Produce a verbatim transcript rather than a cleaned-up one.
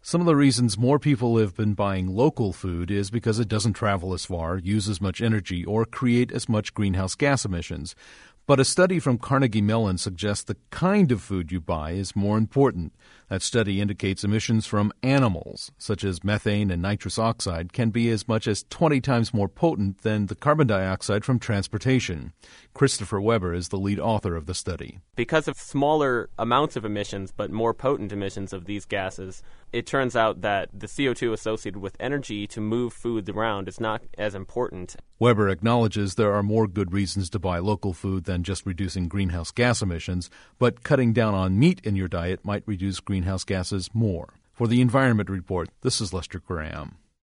Some of the reasons more people have been buying local food is because it doesn't travel as far, use as much energy, or create as much greenhouse gas emissions. But a study from Carnegie Mellon suggests the kind of food you buy is more important. That study indicates emissions from animals, such as methane and nitrous oxide, can be as much as twenty times more potent than the carbon dioxide from transportation. Christopher Weber is the lead author of the study. Because of smaller amounts of emissions, but more potent emissions of these gases, it turns out that the C O two associated with energy to move food around is not as important. Weber acknowledges there are more good reasons to buy local food than just reducing greenhouse gas emissions, but cutting down on meat in your diet might reduce greenhouse gases more. For the Environment Report, this is Lester Graham.